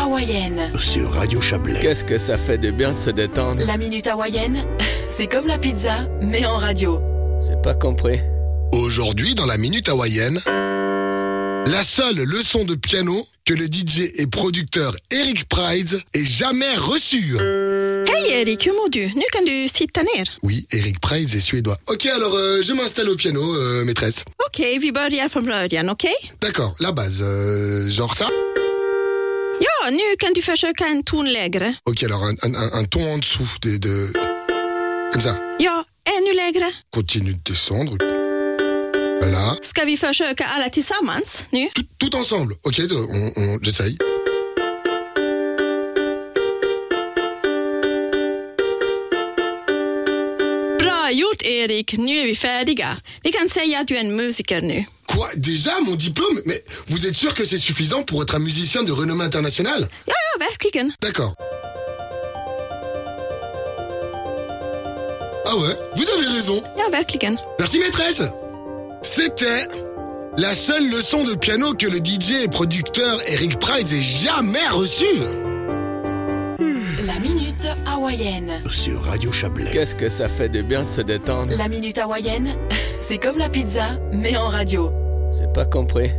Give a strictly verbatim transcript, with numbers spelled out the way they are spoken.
hawaïenne. Sur Radio Chablais. Qu'est-ce que ça fait de bien de se détendre. La minute hawaïenne, c'est comme la pizza, mais en radio. J'ai pas compris. Aujourd'hui, dans la minute hawaïenne, la seule leçon de piano que le D J et producteur Eric Prydz ait jamais reçue. Hej Erik, hur mår du? Nu kan du sitta ner. Oui, Eric Prydz est suédois. Ok, alors euh, je m'installe au piano, euh, maîtresse. Okej, vi börjar från början, okej? D'accord, la base, euh, genre ça. Ja, nu kan du försöka en ton lägre. Ok, alors un, un, un ton en dessous de, de... Comme ça. Ja, ännu lägre. Continue de descendre. Voilà. Ska vi försöka alla tillsammans nu? Tout, tout ensemble, ok, on, on, j'essaye. Bra gjort Erik, nu är vi färdiga. Vi kan säga att du är en musiker nu. Quoi, déjà mon diplôme? Mais vous êtes sûr que c'est suffisant pour être un musicien de renommée internationale? Ja, ja, verkligen. D'accord. Ah ouais, vous avez raison. Ja, verkligen. Merci maîtresse. C'était la seule leçon de piano que le D J et producteur Eric Prydz ait jamais reçue. La minute hawaïenne. Sur Radio Chablais. Qu'est-ce que ça fait de bien de se détendre. La minute hawaïenne, c'est comme la pizza, mais en radio. J'ai pas compris.